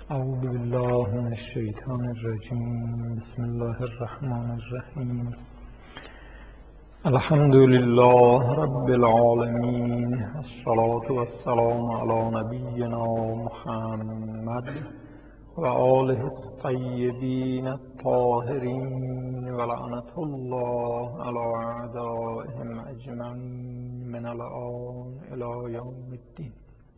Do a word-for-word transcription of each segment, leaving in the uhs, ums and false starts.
اعوذ بالله من الشیطان الرجیم. بسم الله الرحمن الرحیم. الحمد لله رب العالمین، الصلاة والسلام علی نبینا محمد و آله الطیبین الطاهرین و لعنة الله علی اعدائهم اجمعین من الآن الی یوم الدین.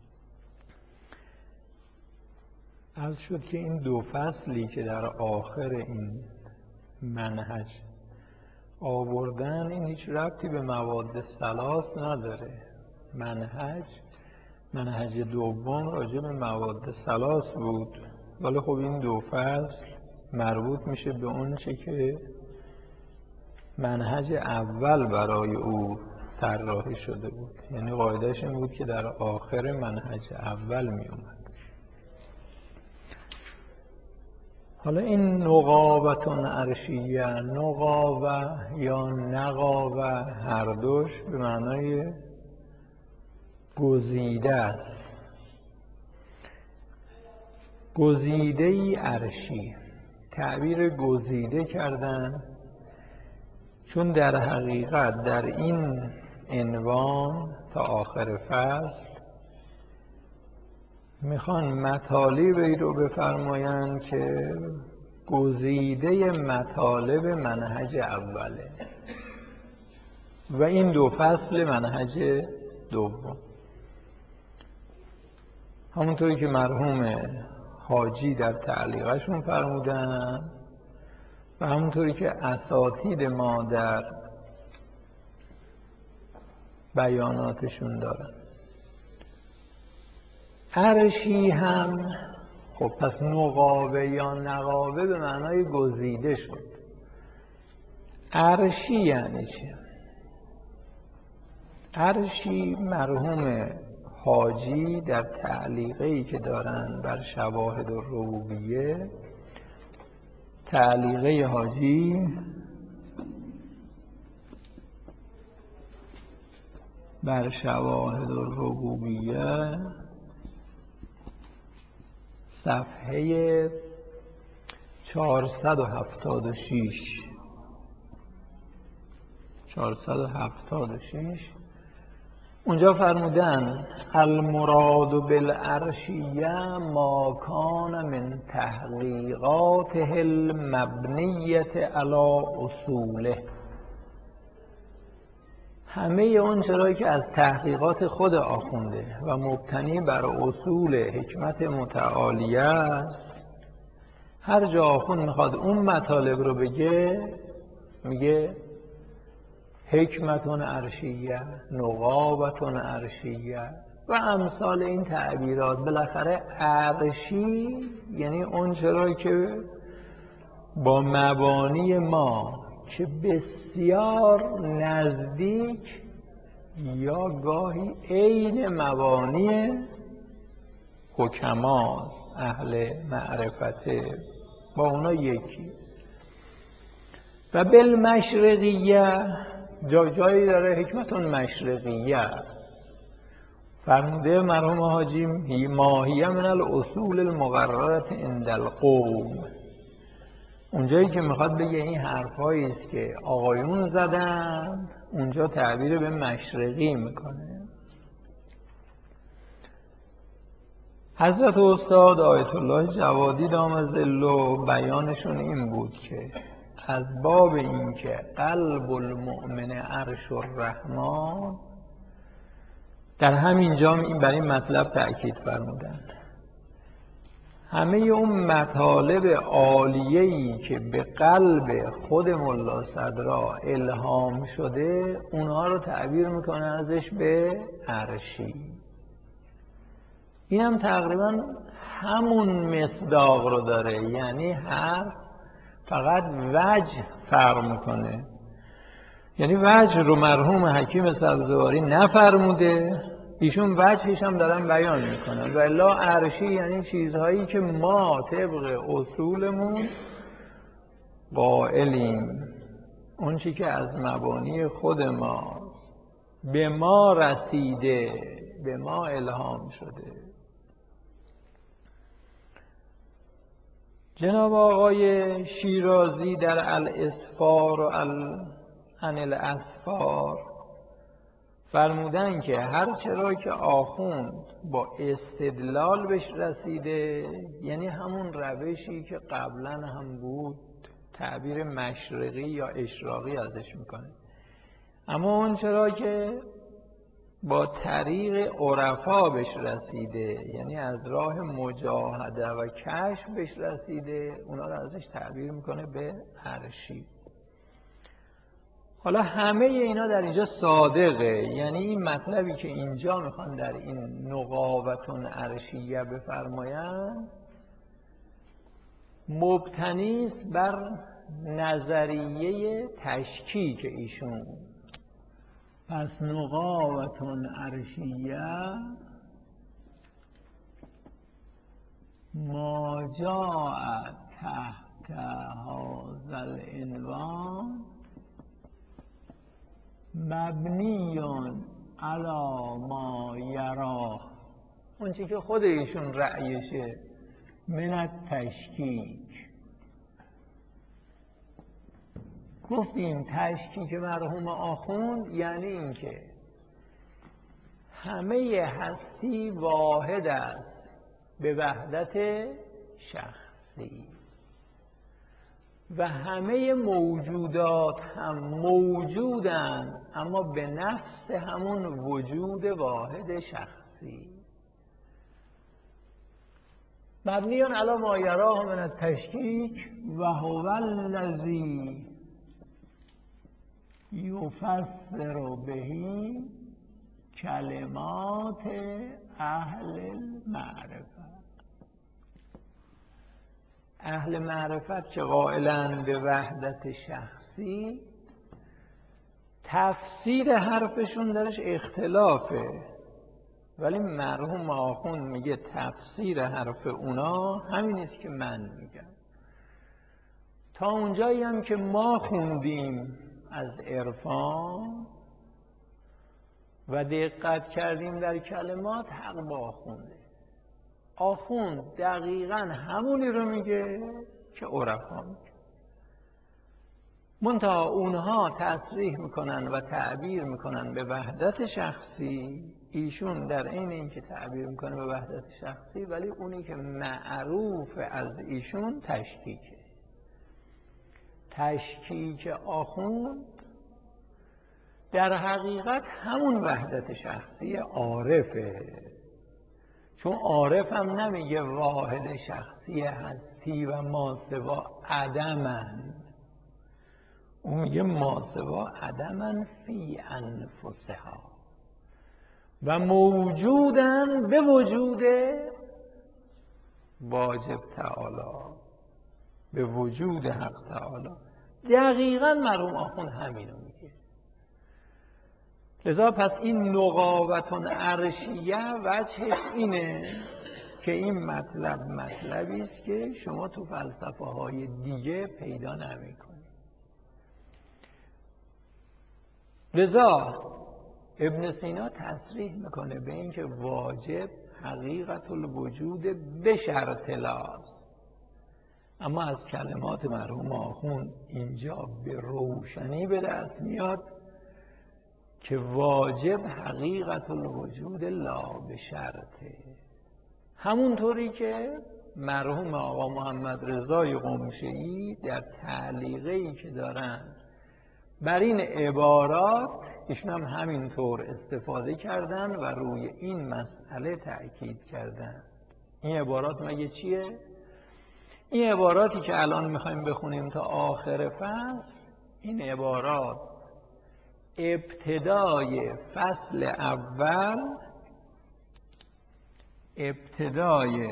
عرض شد که این دو فصلی که در آخر این منهج آوردن این هیچ ربطی به مواد ثلاث نداره. منهج منهج دوم راجع به مواد ثلاث بود، ولی خب این دو فصل مربوط میشه به اون چه که منهج اول برای او طراحی شده بود. یعنی قاعده‌اش این بود که در آخر منهج اول می اومد. حالا این نقاوتون عرشیه، نقاوه یا نقاوه، هر دوش به معنای گزیده است. گزیده ای عرشی، تعبیر گزیده کردن، چون در حقیقت در این عنوان تا آخر فصل میخوان مطالبی رو بفرمایند که گزیده مطالب منهج اوله و این دو فصل منهج دوم. همونطوری که مرحوم حاجی در تعلیقشون فرمودن و همونطوری که اساتید ما در بیاناتشون دارن. عرشی هم خب پس نقابه یا نقابه به معنای گزیده شد. عرشی یعنی چی؟ عرشی مرحوم حاجی در تعلیقی که دارن بر شواهد الربوبیه، تعلیقه حاجی بر شواهد الربوبیه صفحه چهارصد و هفتاد و شش چهارصد و هفتاد و شش اونجا فرمودن المراد بالعرشیه ما کان من تحقیقاته المبنیه علی اصوله. همه اون چرایی که از تحقیقات خود آخونده و مبتنی بر اصول حکمت متعالیه است، هر جا آخوند میخواد اون مطالب رو بگه میگه حکمتون عرشیه، نقابتون عرشیه و امثال این تعبیرات. بالاخره عرشی یعنی اون چرایی که با مبانی ما که بسیار نزدیک یا گاهی عین مبانی حکماست، اهل معرفته، با اونا یکی. و بالمشرقیه جای جایی داره حکمتون مشرقیه. فرموده مرحوم حاجی ماهیه من الاصول المقررة عند القوم. اونجایی که میخواد بگه این حرفایی است که آقایون زدن، اونجا تعبیر به مشرقی میکنه. حضرت استاد آیت الله جوادی دام ظله بیانشون این بود که از باب این که قلب المؤمن عرش الرحمن، در همین جا این بر این مطلب تأکید فرمودند. همه اون مطالب عالیه‌ای که به قلب خود ملا صدرا الهام شده، اونها رو تعبیر میکنه ازش به عرشی. این هم تقریبا همون مصداق رو داره، یعنی حرف فقط وجه فرق میکنه. یعنی وجه رو مرحوم حکیم سبزواری نفرموده، ایشون وجهش هم دارن بیان میکنن. و الا عرشی یعنی چیزهایی که ما طبق اصولمون قائلیم، اون چی که از مبانی خود ما به ما رسیده، به ما الهام شده. جناب آقای شیرازی در الاسفار و ال... عن الاسفار فرمودن که هر چرا که آخوند با استدلال بهش رسیده، یعنی همون روشی که قبلا هم بود، تعبیر مشرقی یا اشراقی ازش میکنه، اما اون چرا که با طریق عرفا بهش رسیده، یعنی از راه مجاهده و کشف بهش رسیده، اونا رو ازش تعبیر میکنه به عرشی. حالا همه اینا در اینجا صادقه، یعنی این مطلبی که اینجا میخوان در این نقاوتون عرشیه بفرمایند مبتنی است بر نظریه تشکیک ایشون. پس نقاوتون عرشیه ما جاء تحت هذا العنوان مبنیون علی ما یراه، اون چی که خود ایشون رأیشه، من التشکیک. گفتیم تشکیک مرحوم آخوند یعنی این که همه هستی واحد است به وحدت شخصی و همه موجودات هم موجودند اما به نفس همون وجود واحد شخصی. مبنیون علی ما یراه من التشکیک و هو الذی یفسر بهی کلمات اهل المعرفه. اهل معرفت که قائلند به وحدت شخصی، تفسیر حرفشون درش اختلافه، ولی مرحوم آخوند میگه تفسیر حرف اونا همین است که من میگم. تا اونجایی هم که ما خوندیم از عرفان و دقت کردیم در کلمات، حق با آخونده. آخوند دقیقاً همونی رو میگه که عرفا میگه، منتها اونها تصریح میکنن و تعبیر میکنن به وحدت شخصی، ایشون در عین اینکه تعبیر میکنه به وحدت شخصی، ولی اونی که معروف از ایشون تشکیکه. تشکیک آخوند در حقیقت همون وحدت شخصی عارفه، چون عارف هم نمیگه واحد شخصی هستی و ماسوا عدمن، اون میگه ماسوا عدمن فی انفسها و موجودن به وجود واجب تعالی، به وجود حق تعالی. دقیقاً مرحوم آخوند همینو میگه. لذا پس این نقاوتون عرشیه وجهش اینه که این مطلب مطلبی است که شما تو فلسفه های دیگه پیدا نمی کنید. لذا ابن سینا تصریح میکنه به این که واجب حقیقت الوجود به شرط لاست، اما از کلمات مرحوم آخوند اینجا به روشنی به دست میاد که واجب حقیقت الوجود لا به شرطه. همونطوری که مرحوم آقا محمد رضای قمشه‌ای در تعلیقی که دارن بر این عبارات، ایشون هم همینطور استفاده کردن و روی این مسئله تأکید کردن. این عبارات مگه چیه؟ این عباراتی که الان میخوایم بخونیم تا آخر فصل، این عبارات ابتدای فصل اول، ابتدای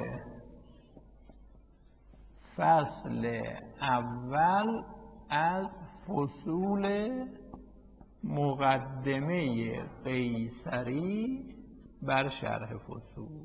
فصل اول از فصول مقدمه قیصری بر شرح فصول.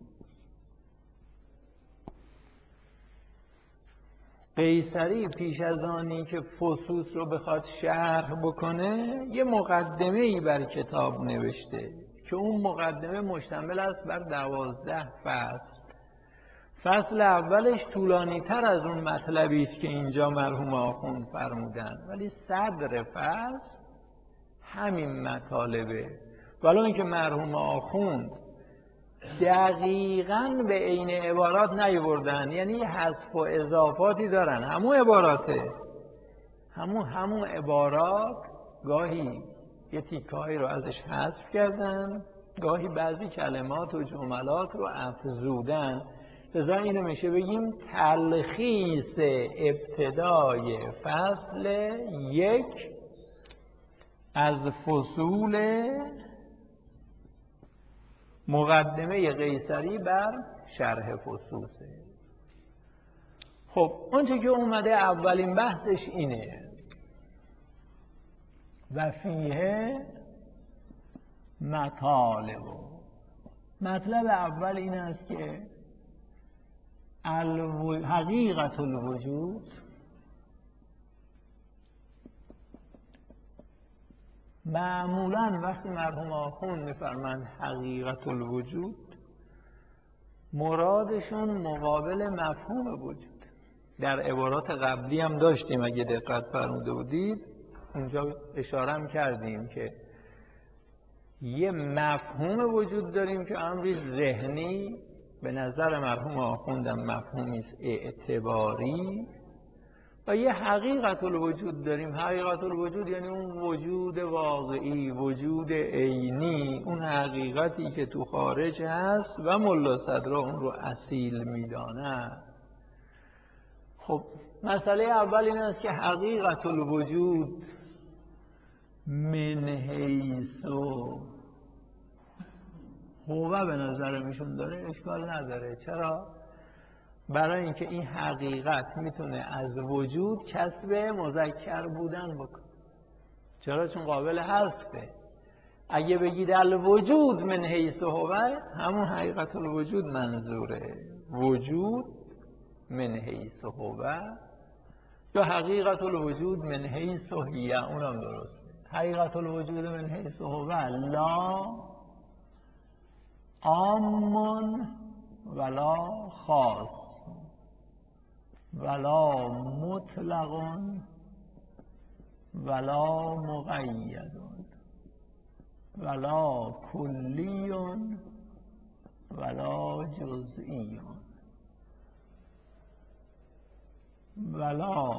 قیصری پیش از آنی که فصوص رو بخواد شرح بکنه یه مقدمه ای بر کتاب نوشته که اون مقدمه مشتمل است بر دوازده فصل. فصل اولش طولانی تر از اون مطلبی است که اینجا مرحوم آخوند فرمودن، ولی صدر فصل همین مطالبه. ولی اینکه مرحوم آخوند دقیقاً به عین عبارات نیاوردن، یعنی حذف و اضافاتی دارن، همون عباراته، همون همون عبارات گاهی یه تیکه‌ای رو ازش حذف کردن، گاهی بعضی کلمات و جملات رو افزودن. لذا اینو میشه بگیم تلخیص ابتدای فصل یک از فصول مقدمه قیصری بر شرح فصوصه. خب اونچه که اومده اولین بحثش اینه و فیه مطالب. مطلب اول این است که الو... حقیقت الوجود معمولا وقتی مرحوم آخوند میفرمند حقیقت الوجود، مرادشون مقابل مفهوم وجود. در عبارات قبلی هم داشتیم، اگه دقت فرموده بودید اونجا اشاره هم کردیم که یه مفهوم وجود داریم که امری ذهنی به نظر مرحوم آخوندم مفهومی است اعتباری، و یه حقیقت الوجود داریم. حقیقت الوجود یعنی اون وجود واقعی، وجود عینی، اون حقیقتی که تو خارج هست و ملا صدرا اون رو اصیل میداند. خب مسئله اول این است که حقیقت الوجود من حیث هو به نظر میشون داره اشکال نداره. چرا؟ برای اینکه این حقیقت میتونه از وجود کسب مذکر بودن بکنه. چرا؟ چون قابل حذفه. اگه بگید الوجود من حیث هو، همون حقیقت الوجود منظوره. وجود من حیث هو یا حقیقت الوجود من حیث هی، اونم درسته. حقیقت الوجود من حیث هو لا عام ولا خاص ولا مطلق ولا مقید ولا کلی ولا جزئی ولا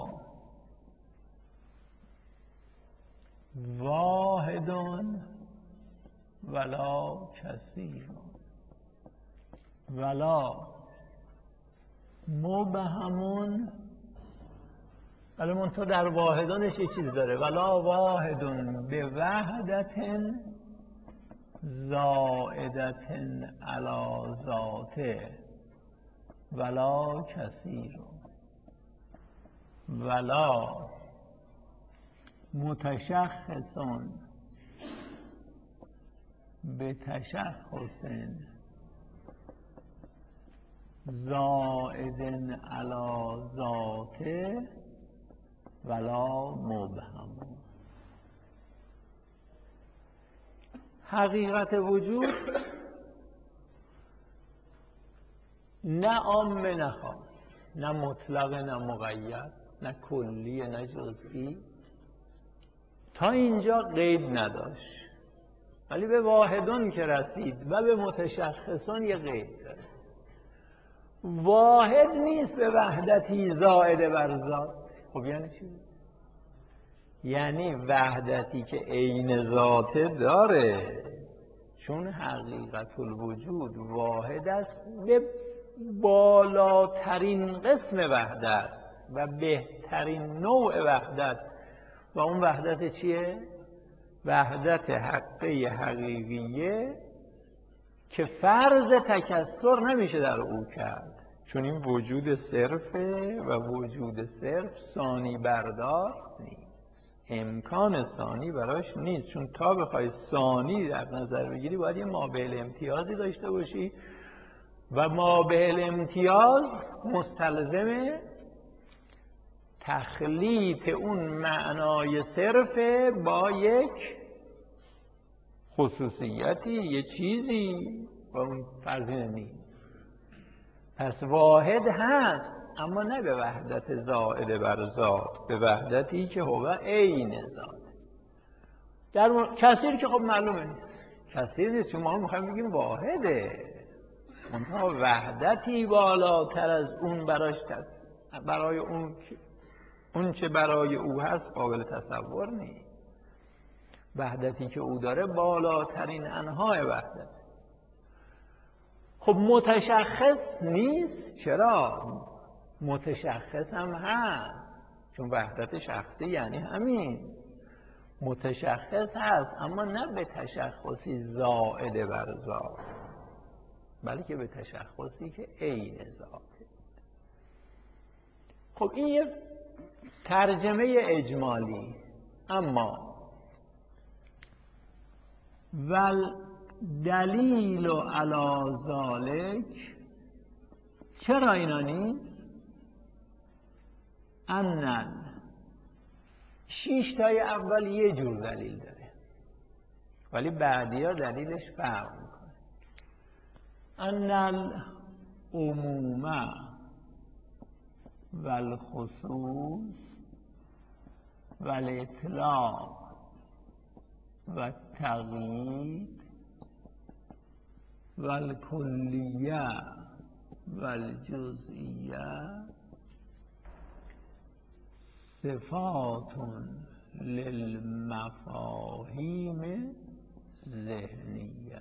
واحد ولا کثیر ولا مبهم، ولی منطقه در واحدانش یه چیز داره، ولا واحد به وحدت زائدت علی ذاته ولا کثیر ولا متشخص به تشخص زائد علی ذاته ولا مبهم. حقیقت وجود نه عام نه خاص، نه مطلق نه مقید، نه کلی نه جزئی. تا اینجا قید نداشت، ولی به واحدون که رسید و به متشخصون یه قید داره. واحد نیست به وحدتی زائد بر ذات. خب یعنی چی؟ یعنی وحدتی که عین ذاته داره، چون حقیقت الوجود واحد است به بالاترین قسم وحدت و بهترین نوع وحدت. و اون وحدت چیه؟ وحدت حقه حقیقیه که فرض تکثر نمیشه در او کرد، چون این وجود صرفه و وجود صرف ثانی بردار نیست، امکان ثانی براش نیست. چون تا بخوای ثانی در نظر بگیری باید یه مابعل امتیازی داشته باشی و مابعل امتیاز مستلزم تخلیط اون معنای صرفه با یک خصوصیتی، یه چیزی، و اون فرضی نیست. پس واحد هست اما نه به وحدت زائد بر ذات، به وحدتی که هو عین ذات. در م... کثیر که خب معلومه نیست، کثیر نیست چون ما میخوایم بگیم واحده، اونها وحدتی بالاتر از اون براش تد... برای اون اون چه برای او هست قابل تصور نیست. وحدتی که او داره بالاترین انواع وحدت. خب متشخص نیست، چرا؟ متشخص هم هست، چون وحدت شخصی یعنی همین، متشخص هست اما نه به تشخصی زائد بر ذات، بلکه به تشخصی که عین ذاته. خب این یه ترجمه اجمالی. اما ول دلیل علی ذالک، چرا اینا نیست؟ انن شیش تای اول یه جور دلیل داره ولی بعدی ها دلیلش فرق میکنه. ان العموم و الخصوص و الاطلاق و التقیید و الکلیه و الجزئیه صفات للمفاهیم ذهنیه.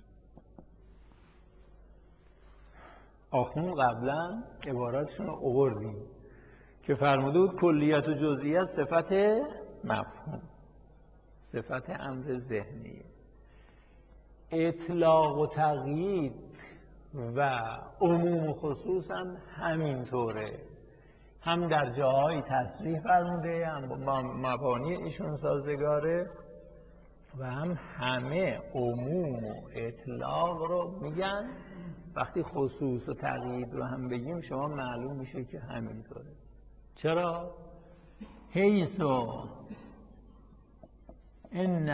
آخون قبلا عباراتشون رو آوردیم که فرموده بود کلیت و جزئیت صفت مفهوم، صفت امر ذهنیه. اطلاق و تقیید و عموم و خصوص هم همینطوره، هم در جاهای تصریح فرموده هم با مبانی ایشون سازگاره و هم همه عموم و اطلاق رو میگن. وقتی خصوص و تقیید رو هم بگیم شما معلوم میشه که همینطوره. چرا؟ حیث ان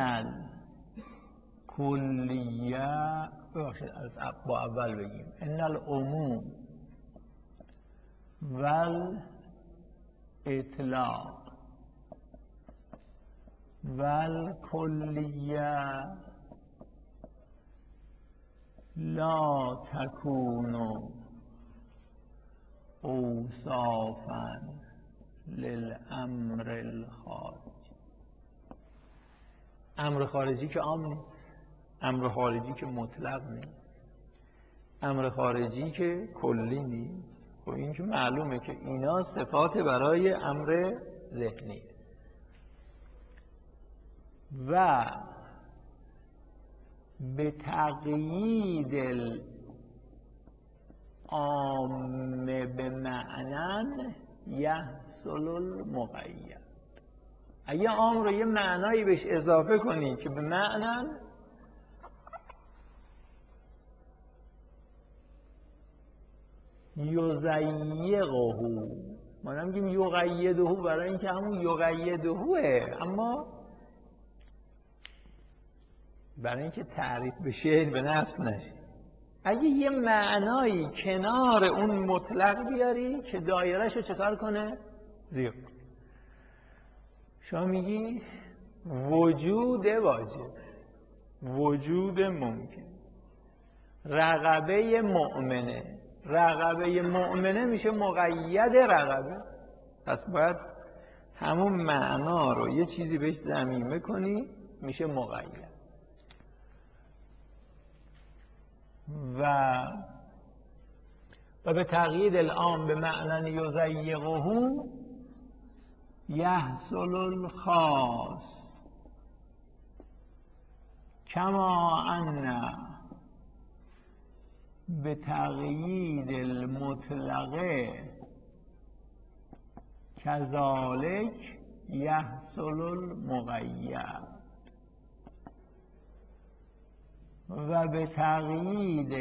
الکلیه، با اول بگیم ان العموم ول اطلاق ول کلیه لا تکون اوصافا للامر الخارجی. امر خارجی که عام نیست، امر خارجی که مطلق نیست، امر خارجی که کلی نیست. خب این که معلومه که اینا صفات برای امر ذهنی و به تقیید العام به معنن یحصل المقید. اگه عام رو یه معنایی بهش اضافه کنی که به معنن، یزیقه، ما نمیگیم یقیده برای اینکه همون یقیدهه، اما برای اینکه تعریف بشه به نفس نشه. اگه یه معنایی کنار اون مطلق بیاری که دایرهش رو چکار کنه؟ زیق. شما میگی وجود واجب، وجود ممکن، رغبه مؤمنه، رغبه مؤمنه میشه مقید رغبه. پس باید همون معنا رو یه چیزی بهش ضمیمه کنی میشه مقید. و و به تقیید العام به معنی یزیقه یحصل الخاص کما ان به تقیید المطلق کذالک یحصل المقید و به تقیید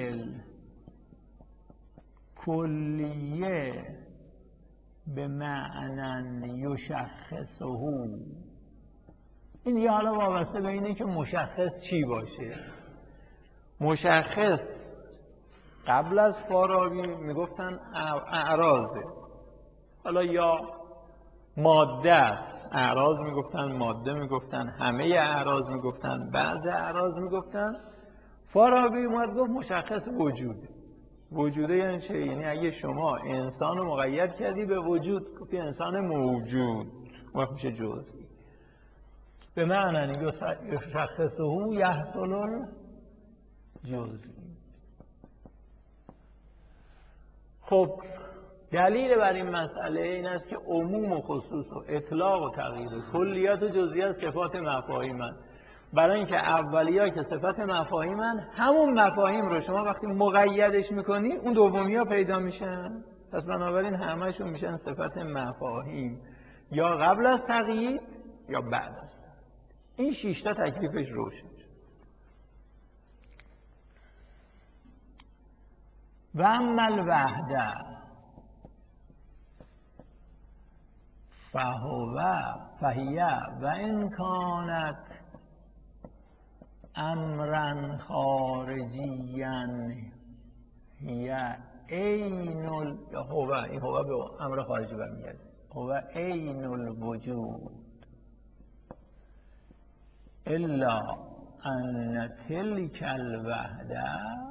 الکلیه به معنی یشخصه. این یه حالا وابسته به اینه که مشخص چی باشه. مشخص قبل از فارابی میگفتن اعراضه، حالا یا ماده است، اعراض میگفتن، ماده میگفتن، همه اعراض میگفتن، بعض اعراض میگفتن. فارابی اومد گفت مشخص وجوده. وجوده یعنی چه؟ یعنی اگه شما انسان رو مقید کردی به وجود، گفتی انسان موجود، وقت میشه جزئی. به معنی یشخصه یحصل جزئی. خب دلیل بر این مسئله این است که عموم و خصوص و اطلاق و تغییر و کلیات و جزئیات صفات مفاهیمن. برای اینکه اولی‌ها که صفت مفاهیمن، همون مفاهیم رو شما وقتی مقیدش میکنی اون دومی‌ها پیدا میشن. پس بنابراین همه‌شون میشن صفت مفاهیم، یا قبل از تغییر یا بعد از تغییر. این شش تا تکلیفش روشن شد. و اما الوحده فهو فهیه و ان کانت امرا خارجیا هی عین ال هو، این هو به امر خارجی برمیگرده، هو عین الوجود الا ان تلک الوحده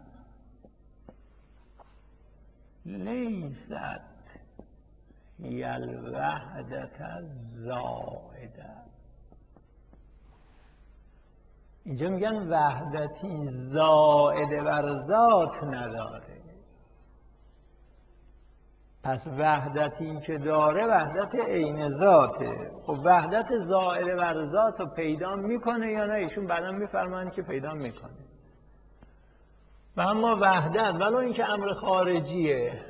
لیست هی الوحدة الزائده. اینجا میگن وحدتی زائده بر ذات نداره. پس وحدتی که داره وحدت عین ذاته. خب وحدت زائده بر ذات رو پیدا میکنه یا نه؟ ایشون بعدا میفرمایند که پیدا میکنه. و اما وحدت ولو اینکه امر خارجیه،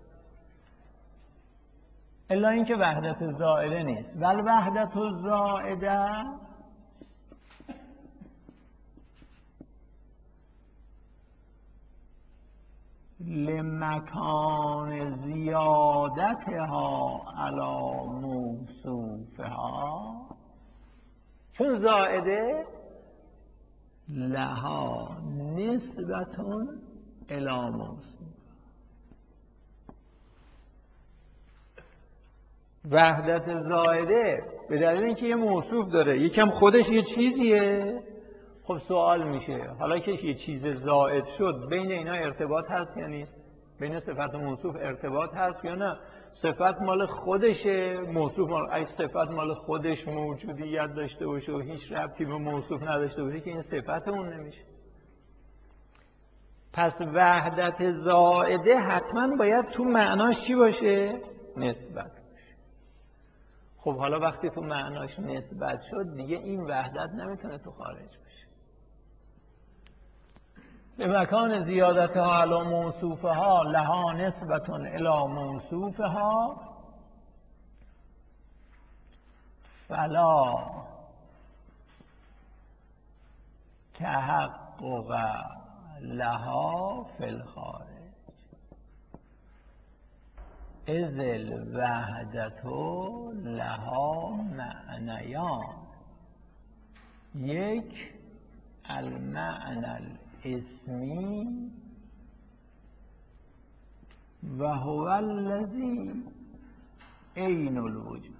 الا اینکه وحدت زائده نیست. ول وحدت الزائده لمکان زیادتها علی موصوفها، چون زائده لها نسبتون الی موصوف. وحدت زائده به دلیل اینکه یه موصوف داره، یکم خودش یه چیزیه. خب سوال میشه حالا که یه چیز زائد شد، بین اینا ارتباط هست یا نیست؟ بین صفت و موصوف ارتباط هست یا نه؟ صفت مال خودشه، موصوف مال، اگه صفت مال خودش موجودیت داشته باشه و هیچ ربطی به موصوف نداشته باشه که این صفت اون نمیشه. پس وحدت زائده حتما باید تو معناش چی باشه؟ نسبت. خب حالا وقتی تو معناش نسبت شد، دیگه این وحدت نمیتونه تو خارج بشه. به مکان زیادتها علی موصوفها لها نسبتون الی موصوفها فلا تحقق لها فی الخارج اذ الوحدة لها معنیان، یک المعنى الاسمی و هو الذی عین الوجود.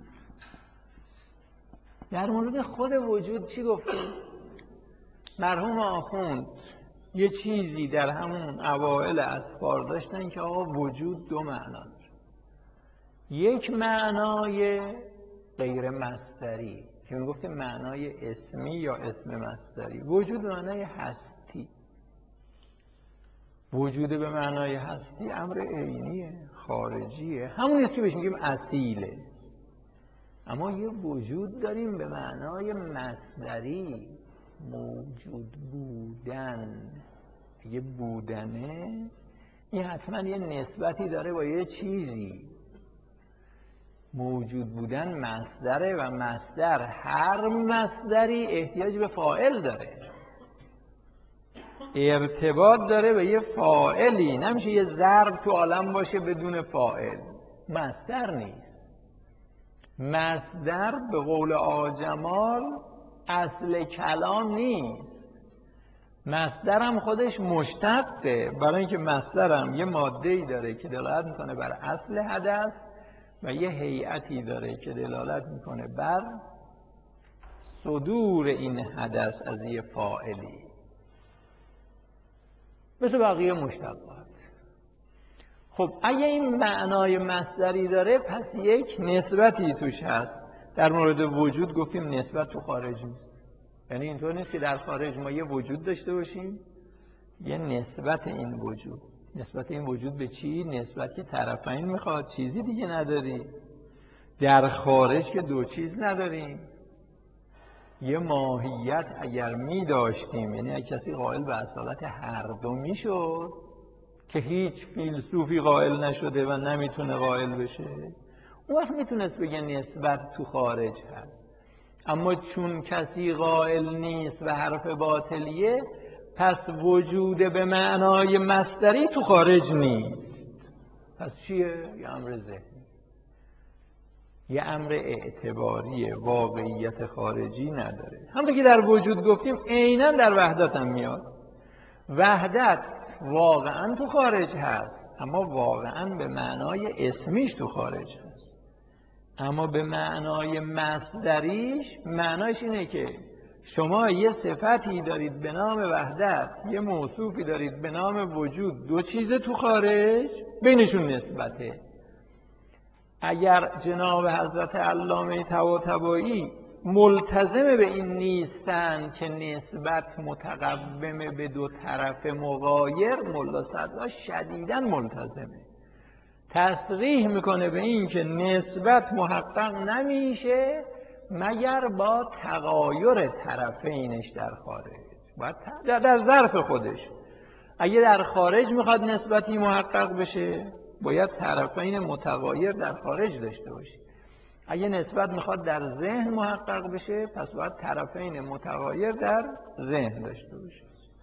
در مورد خود وجود چی گفتیم؟ مرحوم آخوند یه چیزی در همون اوائل اذکار داشتن که آقا وجود دو معنا داره. یک معنای غیر مصدری که میگفتیم معنای اسمی یا اسم مصدری. وجود معنای هستی. وجود به معنای هستی امر عینیه، خارجیه، همون است که بهش میگیم اصیله. اما یه وجود داریم به معنای مصدری، موجود بودن. یه بودنه، این حتما یه نسبتی داره با یه چیزی. موجود بودن مصدره و مصدر، هر مصدری احتیاج به فاعل داره، ارتباط داره به یه فاعلی. نمیشه یه ضرب تو عالم باشه بدون فاعل، مصدر نیست. مصدر به قول آجمال اصل کلام نیست. مصدرم خودش مشتقه، برای اینکه مصدرم یه ماده‌ای داره که دلالت میکنه بر اصل حدث و یه هیئتی داره که دلالت میکنه بر صدور این حدث از یه فاعلی، مثل بقیه مشتقات. خب اگه این معنای مصدری داره پس یک نسبتی توش هست. در مورد وجود گفتیم نسبت تو خارج نیست، یعنی اینطور نیست که در خارج ما یه وجود داشته باشیم یه نسبت این وجود. نسبت این وجود به چی؟ نسبت که طرفین میخواد، چیزی دیگه نداری. در خارج که دو چیز نداریم. یه ماهیت اگر می داشتیم، یعنی اگر کسی قائل به اصالت هر دو میشد که هیچ فیلسوفی قائل نشده و نمیتونه قائل بشه، اون وقت میتونست بگه نسبت تو خارج هست. اما چون کسی قائل نیست و حرف باطلیه، پس وجود به معنای مصدری تو خارج نیست. پس چیه؟ یه امر ذهنی، یه امر اعتباری، واقعیت خارجی نداره. همونطور که در وجود گفتیم عیناً در وحدت هم میاد. وحدت واقعاً تو خارج هست، اما واقعاً به معنای اسمیش تو خارج هست. اما به معنای مصدریش، معناش اینه که شما یه صفتی دارید به نام وحدت، یه موصوفی دارید به نام وجود، دو چیز تو خارج، بینشون نسبته. اگر جناب حضرت علامه طباطبایی ملتزم به این نیستن که نسبت متقوم به دو طرف مغایر، ملا صدرا شدیداً ملتزمه، تصریح میکنه به این که نسبت محقق نمیشه مگر با تغایر طرفینش در خارج. باید در ظرف خودش، اگه در خارج میخواد نسبتی محقق بشه باید طرفین متغایر در خارج داشته باشه. اگه نسبت میخواد در ذهن محقق بشه پس باید طرفین متغایر در ذهن داشته باشه.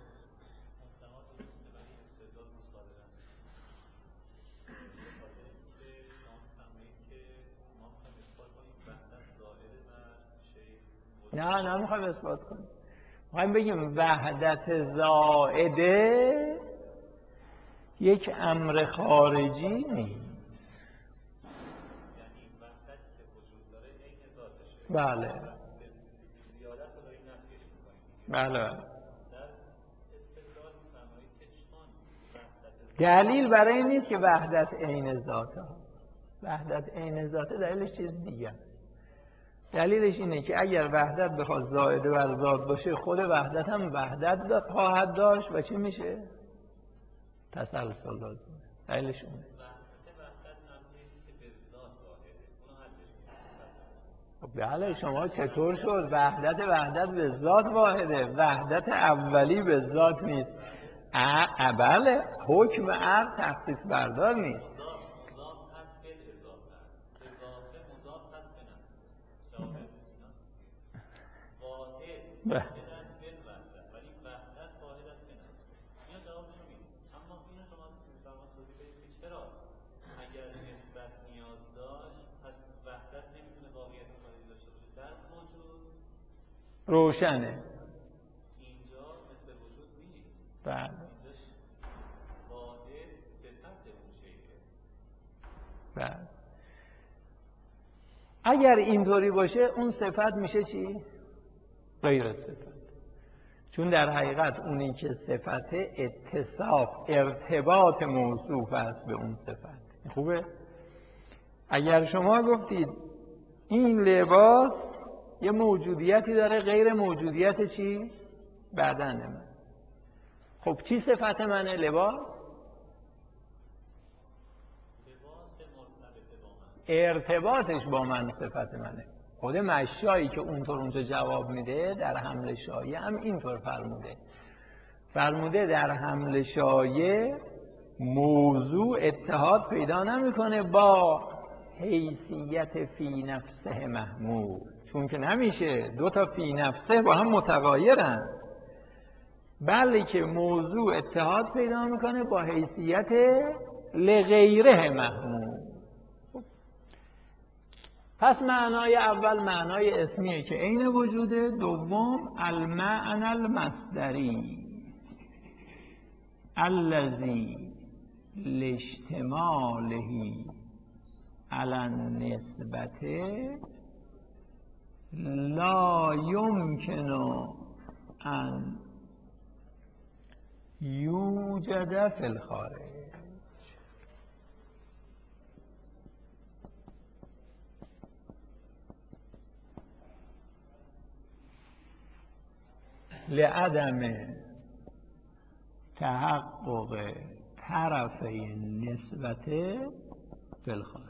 نه نه میخوایم اثبات کنیم، میخوایم بگیم وحدت زائده یک امر خارجی نیست. بله بله. دلیل برای این نیست که وحدت عین ذاته، وحدت عین ذاته دلیلش چیز دیگه است. دلیلش اینه که اگر وحدت بخواد زائده بر ذات باشه، خود وحدت هم وحدت خواهد داشت و چی میشه؟ تسلسل لازمه. دلیلش اونه. بله شما چطور شد؟ وحدت وحدت به ذات واحده، وحدت اولی به ذات نیست. بله حکم عقل تخصیص بردار نیست. روشنه اینجا مثل وجود نیست. بله اینجاش واحد صفت اون شیء. بله اگر اینطوری باشه اون صفت میشه چی؟ غیر صفت. چون در حقیقت اونی که صفت اتصاف ارتباط موصوف است به اون صفت. خوبه؟ اگر شما گفتید این لباس یه موجودیتی داره غیر موجودیت چی؟ بدن من. خب چی صفت منه؟ لباس؟ ارتباطش با من صفت منه. خود مشایی که اونطور اونجا جواب میده در حمل شایع هم اینطور فرموده. فرموده در حمل شایع موضوع اتحاد پیدا نمیکنه با حیثیت فی نفسه محمول، چون که نمیشه دو تا فی نفسه با هم متغایرن، بله که موضوع اتحاد پیدا میکنه با حیثیت لغیره محمول. پس معنای اول معنای اسمیه که عین وجوده، دوم المعنى المصدری الذی لاشتماله علی النسبت لا یمکن ان یوجد فی الخارج. لعدم تحقق طرفی نسبت فی الخارج.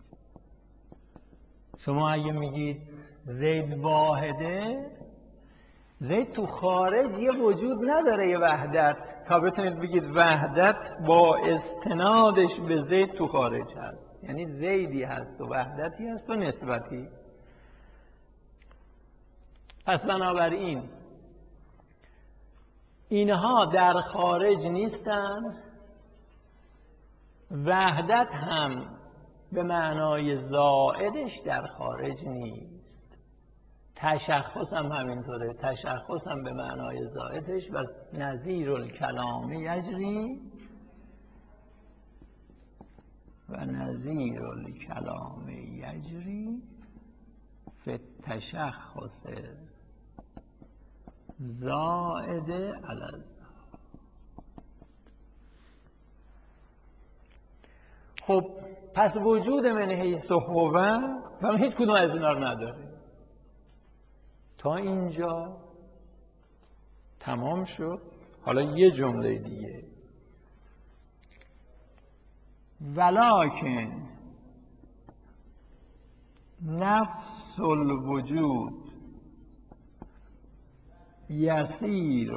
شما اگه میگید زید واحده، زید تو خارج یه وجود نداره، یه وحدت، تا بتونید بگید وحدت با استنادش به زید تو خارج هست. یعنی زیدی هست و وحدتی هست و نسبتی. پس بنابراین اینها در خارج نیستن، وحدت هم به معنای زائدش در خارج نیست، تشخص هم همینطوره، تشخص هم به معنای زائدش و نظیر الکلام یجری و نظیر الکلام یجری فی التشخص زائد علی. خب پس وجود من حیث هو و هیچ کدوم از اینا رو نداره. تا اینجا تمام شد. حالا یه جمله دیگه، ولکن نفس الوجود یسیر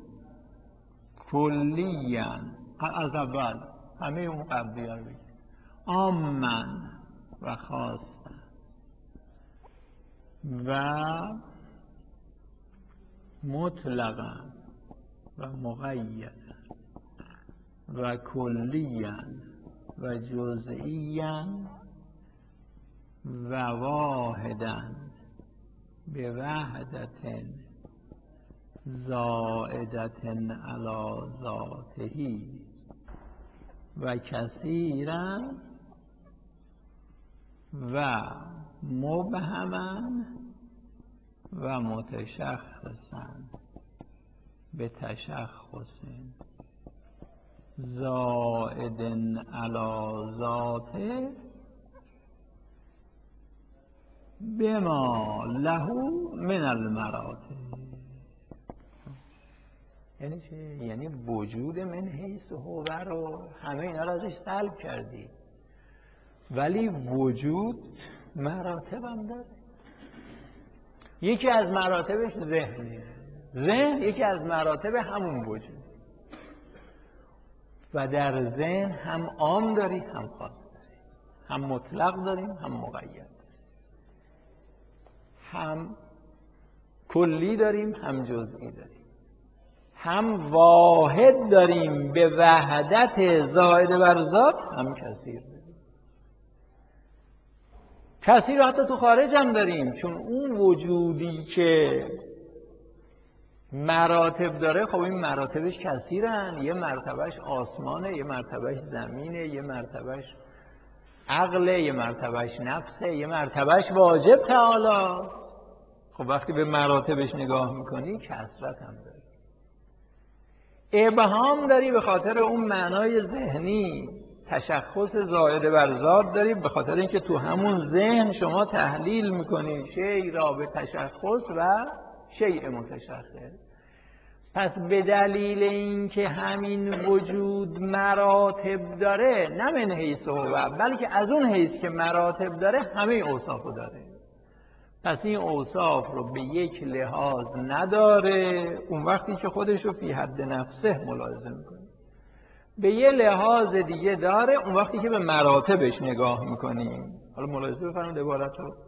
کلیا. از اول همه اون قبلی ها رو بگیم، عامن و خاصا و مطلقا و مقیدا و کلیا و جزئیا و واحدا به وحدت زائدت علی ذاته و کثیرا و مبهما و متشخصا به تشخص زائد علی ذاته بما له من المراتب. یعنی چه؟ یعنی وجود من حیث هو رو همه اینا رو ازش سلب کردی، ولی وجود مراتب هم داره. یکی از مراتبش ذهنه، ذهن یکی از مراتب همون وجود، و در ذهن هم عام داری هم خاص داری، هم مطلق داریم هم مقید داریم، هم کلی داریم هم جزئی داریم، هم واحد داریم به وحدت زائد بر ذات، هم کثیر داریم. کثیر حتی تو خارج هم داریم، چون اون وجودی که مراتب داره، خب این مراتبش کثیرن. یه مرتبهش آسمانه، یه مرتبهش زمینه، یه مرتبهش عقله، یه مرتبهش نفسه، یه مرتبهش واجب تعالی. خب وقتی به مراتبش نگاه میکنی کثرت هم داری، ابهام داری به خاطر اون معنای ذهنی، تشخص زائد بر ذات داری به خاطر اینکه تو همون ذهن شما تحلیل میکنی شیء را به تشخص و شیء متشخص. پس به دلیل اینکه همین وجود مراتب داره، نه من حیث هو بلکه از اون حیث که مراتب داره همه اوصافو داره، پس این اوصاف رو به یک لحاظ نداره، اون وقتی که خودش رو فی حد نفسه ملاحظه میکنه. به یه لحاظ دیگه داره اون وقتی که به مراتبش نگاه میکنیم. حالا ملاحظه بفرمایید عبارت رو.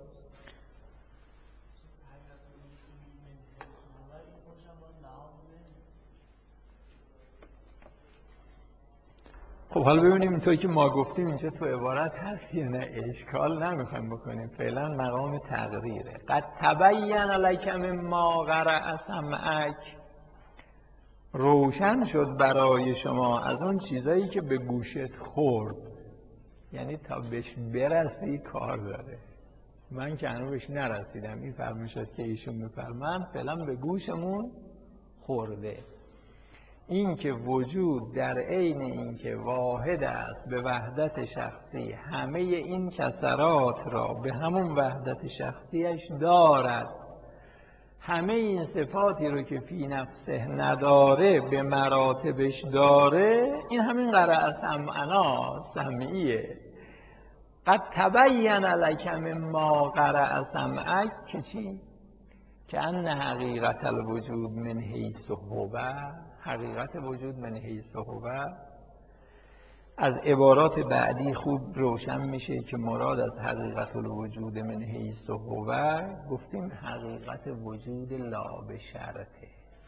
خب حالا ببینیم اینطوری که ما گفتیم اینجا تو عبارت هست یا نه. اشکال نمیخوایم بکنیم، فعلا مقام تقریره. قد تبین لک مما قرأ سمعک، روشن شد برای شما از اون چیزایی که به گوشت خورد. یعنی تا بهش برسی کار داره. من که هنوز بهش نرسیدم. این فرمایشات که ایشون میفرمند فعلا به گوشمون خورده. این که وجود در عین این که واحد است به وحدت شخصی همه این کسرات را به همون وحدت شخصیش دارد، همه این صفاتی رو که فی نفسه نداره به مراتبش داره. این همین قرأ سمعنا سمعیه. قد تبین لک مما قرأ سمعک که چی؟ که ان حقیقت الوجود من حیث هو، حقیقت وجود من حیث هو. از عبارات بعدی خوب روشن میشه که مراد از حقیقت الوجود من حیث هو گفتیم حقیقت وجود لا به شرطه.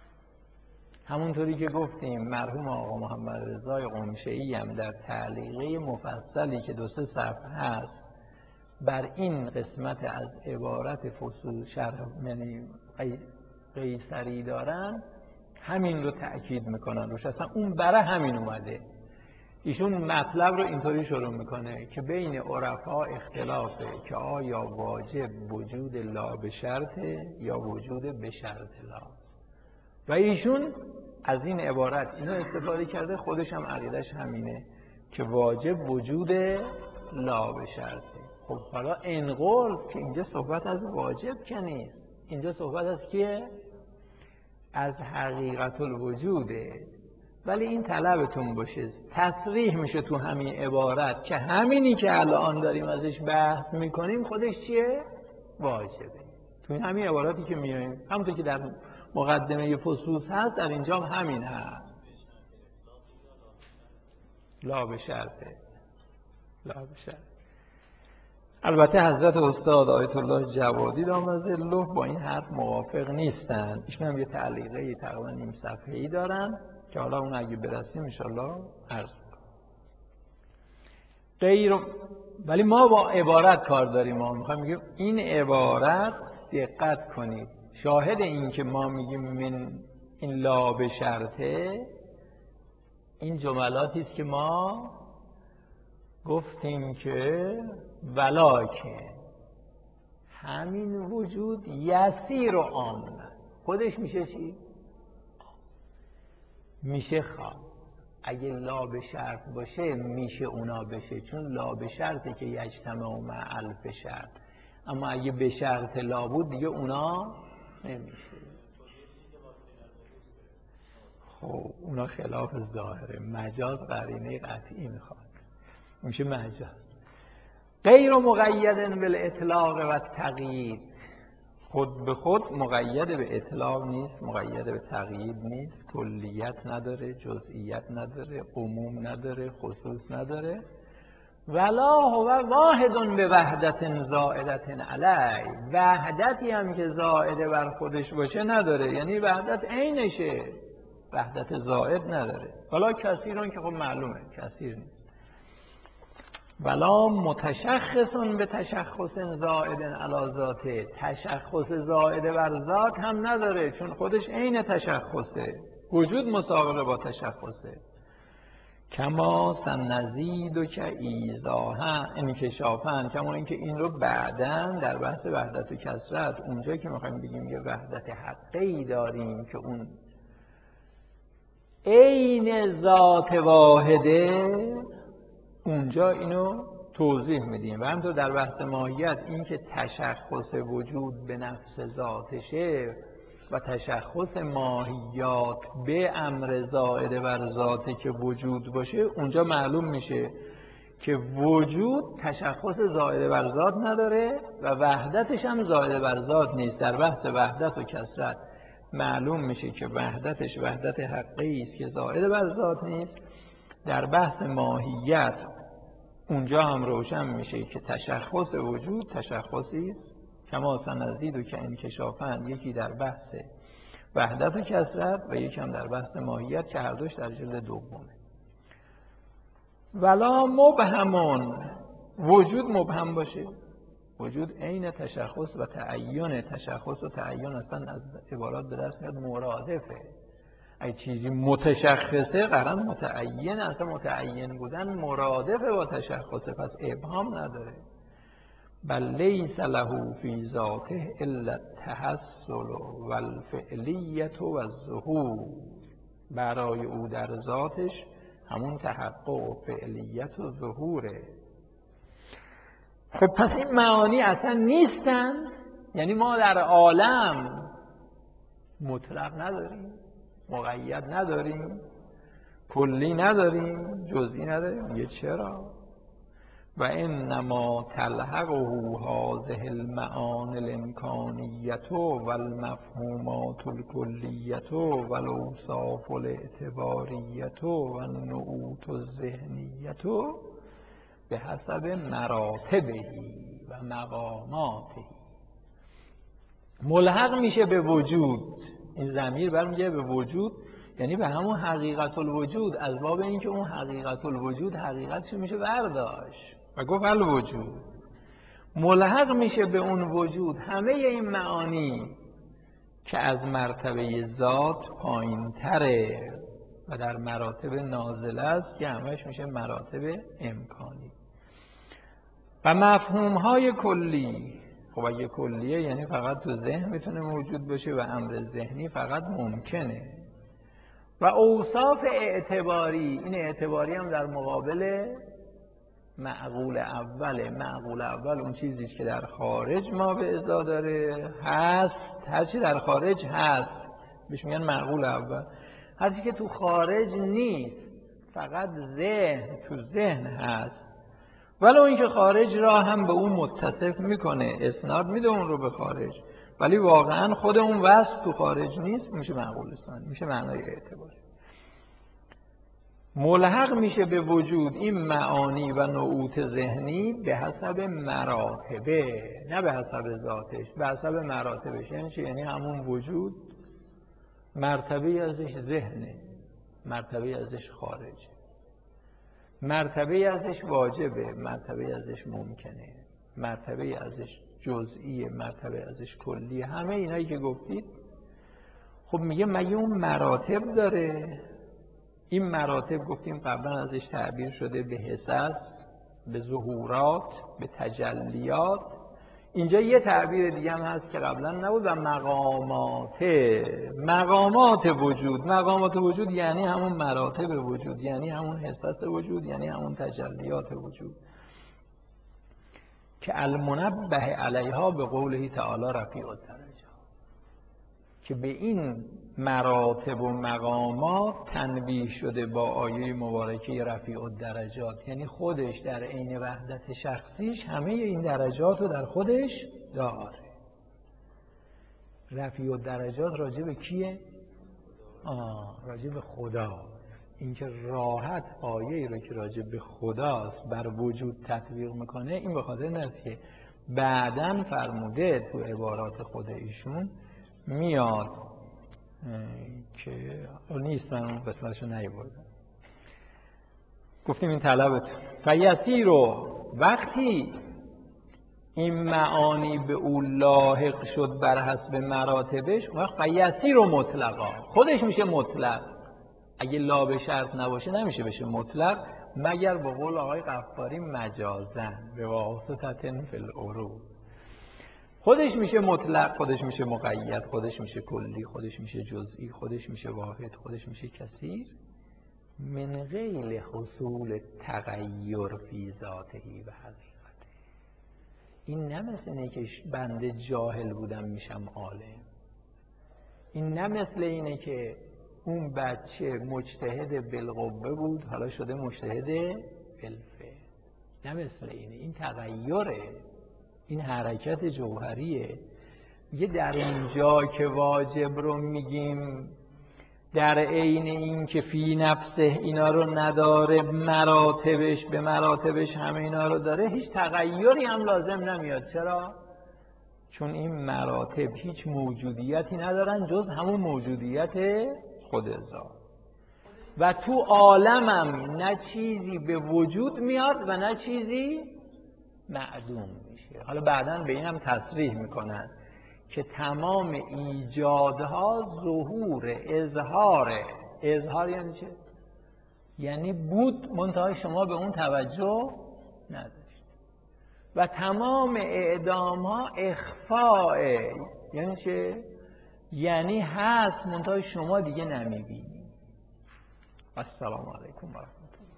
همونطوری که گفتیم مرحوم آقا محمد رضای قمشه‌ای هم در تعلیقه مفصلی که دو سه صفحه هست بر این قسمت از عبارت فصول شرح یعنی قیصری دارن همین رو تأکید میکنن روش. اصلا اون برای همین اومده. ایشون مطلب رو اینطوری شروع میکنه که بین عرفا اختلافه که آیا واجب وجود لا به شرطه یا وجود به شرط لاست، و ایشون از این عبارت اینو استفاده کرده. خودش هم عقیدش همینه که واجب وجود لا به شرطه. خب حالا انقل که اینجا صحبت از واجب که نیست، اینجا صحبت از کیه؟ از حقیقت الوجوده. ولی این طلبتون باشه تصریح میشه تو همین عبارت که همینی که الان داریم ازش بحث میکنیم خودش چیه؟ واجبه. تو همین عباراتی که میایم همونطور که در مقدمه فصوص هست در اینجا هم همین هست. لا به شرطه. لا به شرطه. البته حضرت استاد آیت الله جوادی دامن ظله با این حرف موافق نیستن. ایشون هم یه تعلیقه تقریبا نیم صفحه‌ای دارن که حالا اون اگه برسیم انشالله عرض میکنم. غیر ولی ما با عبارت کار داریم. ما میخوایم بگیم این عبارت دقت کنید شاهد این که ما میگیم من این لا به شرطه این جملاتی است که ما گفتیم که ولاکه همین وجود یسیر و عام خودش میشه چی؟ میشه خاص. اگه لا به شرط باشه میشه اونا بشه، چون لا به شرطه که یجتمع مع الف شرط. اما اگه به شرط لا بود دیگه اونا نمیشه. خب اونا خلاف ظاهره. مجاز قرینه قطعی میخواد، میشه مجاز. غیر مقید بالاطلاق و تقیید، خود به خود مقید به اطلاق نیست، مقید به تقیید نیست، کلیت نداره، جزئیت نداره، عموم نداره، خصوص نداره. ولا هو واحد به وحدت زائدت علی، وحدتی هم که زائده بر خودش باشه نداره، یعنی وحدت عینشه، وحدت زائد نداره. ولا کثیرون که خب معلومه کثیر نیست. ولا متشخص به تشخص زائد علی ذاته، تشخص زائد بر ذات هم نداره چون خودش عین تشخصه، وجود مساوی با تشخصه. کما سنزید و که ایزاها انکشافن، کما اینکه این رو بعداً در بحث وحدت و کثرت اونجایی که میخوایم بگیم یه وحدت حقی داریم که اون عین ذات واحده، اونجا اینو توضیح میدیم. و همینطور در بحث ماهیت این که تشخص وجود به نفس ذاتشه و تشخص ماهیات به امر زائد بر ذاته که وجود باشه، اونجا معلوم میشه که وجود تشخص زائد بر ذات نداره و وحدتش هم زائد بر ذات نیست. در بحث وحدت و کثرت معلوم میشه که وحدتش وحدت حقیقی است که زائد بر ذات نیست. در بحث ماهیت اونجا هم روشن میشه که تشخص وجود تشخصی است. کما سنزید و که انکشافن، یکی در بحث وحدت و کثرت و یکی هم در بحث ماهیت که هر دوش در جلد دومه. ولا مبهمون، وجود مبهم باشه، وجود عین تشخص و تعین، تشخص و تعین اصلا از عبارات به دست میاد مرادفه. اگه چیزی متشخصه قرار متعین، اصلا متعین بودن مرادف با تشخصه، پس ابهام نداره. بل لیس له فی ذاته الا التحصل و الفعلیت و الظهور، برای او در ذاتش همون تحقق و فعلیت و ظهوره. خب پس این معانی اصلا نیستن، یعنی ما در عالم مطلق نداریم، مقید نداریم، کلی نداریم، جزئی نداریم. یه چرا؟ و انما تلحقه هذه المعانی الامکانیة و المفهومات الکلیة و الاوصاف الاعتباریة و النعوت الذهنیة به حسب مراتبه و مقاماته. ملحق میشه به وجود، این ضمیر برمیگه به وجود، یعنی به همون حقیقت الوجود، از باب اینکه اون حقیقت الوجود حقیقتش میشه برداشت و گفت الوجود. ملحق میشه به اون وجود همه این معانی که از مرتبه ذات پایین تره و در مراتب نازله است که همش میشه مراتب امکانی. و مفهوم های کلی، خب اگه کلیه یعنی فقط تو ذهن میتونه موجود باشه و امر ذهنی فقط ممکنه. و اوصاف اعتباری، این اعتباری هم در مقابل معقول اوله. معقول اول اون چیزی که در خارج ما به ازا داره هست، هر چی در خارج هست بهش میگن معقول اول. هر چی که تو خارج نیست، فقط ذهن تو ذهن هست، ولو اینکه خارج را هم به اون متصف میکنه، اسناد میده اون رو به خارج، ولی واقعا خود اون وصف تو خارج نیست، میشه معقول ثانی، میشه معنای اعتباری. ملحق میشه به وجود این معانی و نعوت ذهنی به حسب مراتبه، نه به حسب ذاتش، به حسب مراتبش. یعنی چی؟ یعنی همون وجود مرتبه ازش ذهنه، مرتبه ازش خارجه، مرتبه ازش واجبه، مرتبه ازش ممکنه، مرتبه ازش جزئیه، مرتبه ازش کلیه. همه اینایی که گفتید. خب میگه مگه اون مراتب داره؟ این مراتب گفتیم قبلا ازش تعبیر شده به حسس، به ظهورات، به تجلیات. اینجا یه تعبیر دیگه هم هست که قبلا نبود، و مقامات. مقامات وجود، مقامات وجود یعنی همون مراتب وجود، یعنی همون حسس وجود، یعنی همون تجلیات وجود که المنبه علیها به قوله تعالی رفیع الدرجات، که به این مراتب و مقامات تنبیه شده با آیه مبارکه رفیع الدرجات، یعنی خودش در عین وحدت شخصیش همه این درجات رو در خودش داره. رفیع الدرجات راجع به کیه؟ آه راجع به خدا. اینکه راحت آیه رو که راجع به خداست بر وجود تطبیق میکنه، این به خاطر اینه که بعداً فرموده تو عبارات خود ایشون میاد که نیست، من اون قسمتشو نیاوردم. گفتیم این طلبتون فیسی رو وقتی این معانی به او لاحق شد بر حسب مراتبش، وقت فیسی رو مطلقا خودش میشه مطلق. اگه لا به شرط نباشه نمیشه بشه مطلق، مگر با قول آقای غفاری مجازن به واسطه فی العروض. خودش میشه مطلق، خودش میشه مقید، خودش میشه کلی، خودش میشه جزئی، خودش میشه واحد، خودش میشه کثیر، من غیر حصول تغییر فی ذاته و حقیقته. این نه مثل اینه که بنده جاهل بودم میشم عالم، این نه مثل اینه که اون بچه مجتهد بالقوه بود حالا شده مجتهد بالفعل، نه مثل اینه. این تغییره، این حرکت جوهریه. یه در اینجا که واجب رو میگیم در عین این که فی نفسه اینا رو نداره، مراتبش به مراتبش همه اینا رو داره، هیچ تغییری هم لازم نمیاد. چرا؟ چون این مراتب هیچ موجودیتی ندارن جز همون موجودیت خود ذات. و تو عالمم نه چیزی به وجود میاد و نه چیزی معدوم میشه. حالا بعداً به اینم تصریح میکنن که تمام ایجادها ظهور اظهاره. اظهار یعنی چه؟ یعنی بود منتها شما به اون توجه نداشت. و تمام اعدام ها اخفاء. یعنی چه؟ یعنی هست منتها شما دیگه نمیبینی. السلام علیکم و رحمت الله.